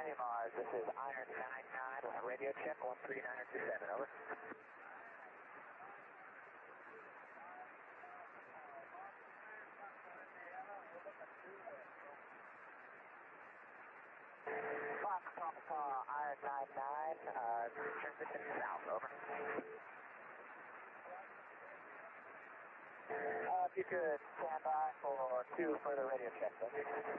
Hey Mars, this is Iron 99 with a radio check 13927, over. Fox Papa Iron 99, transition south, over. If you could stand by for 2 further radio checks, over.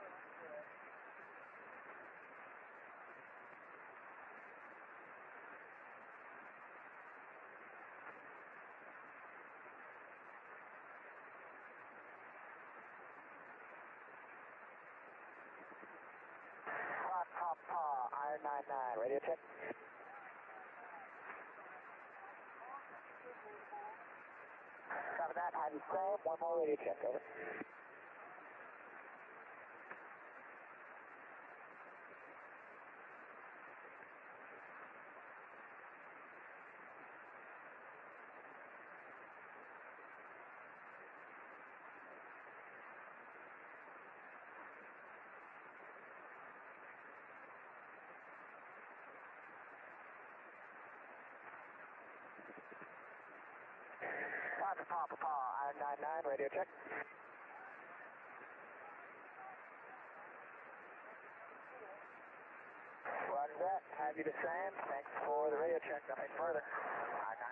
Papa, Iron 99, radio check. Copy that, have you same, 1 more radio check, over. Papa, Iron 99, radio check. Roger that, have you the same, thanks for the radio check, nothing further. Iron